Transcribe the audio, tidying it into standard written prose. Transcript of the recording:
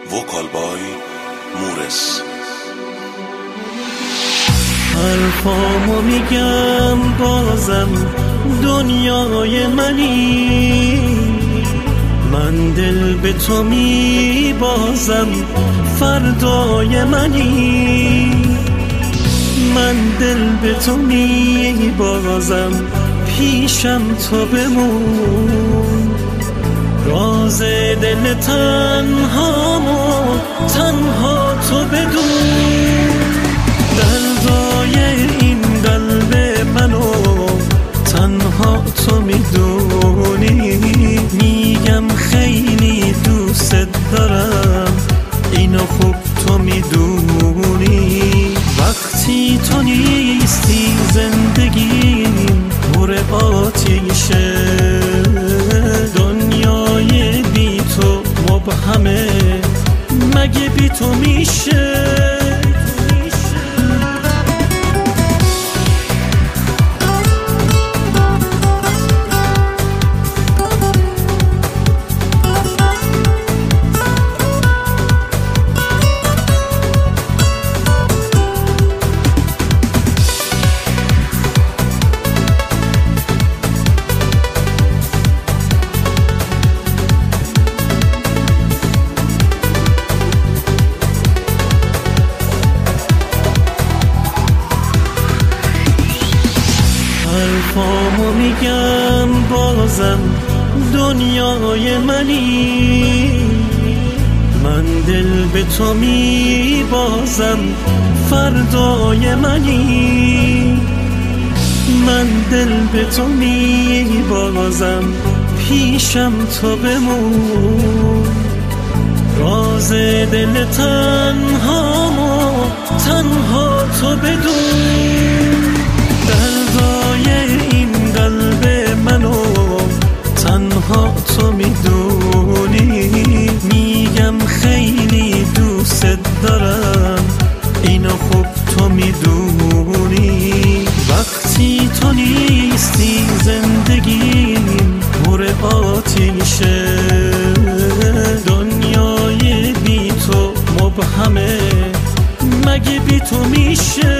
وکال بای مورس. حرفامو میگم بازم دنیای منی، من دل به تو میبازم فردای منی، من دل به تو میبازم پیشم تو بمون، راز دل تنهامو تنها تو بدون، دردای این قلب منو تنها تو میدونی، میگم خیلی دوست دارم اینو خوب تو میدونی، وقتی تو نیستی زندگیم پر آتیشه، دنیای بی تو مبهمه مگه بی تو میشه؟ حرفامو میگم بازم دنیای منی، من دل به تو میبازم فردای منی، من دل به تو میبازم پیشم تو بمون، راز دل تنهامو تنها تو بدون، دردای این قلب منو تنها تو میدونی، میگم خیلی دوست دارم اینو خوب تو میدونی، وقتی تو نیستی زندگیم پر آتیشه، دنیای بی تو مبهمه مگه بی تو میشه؟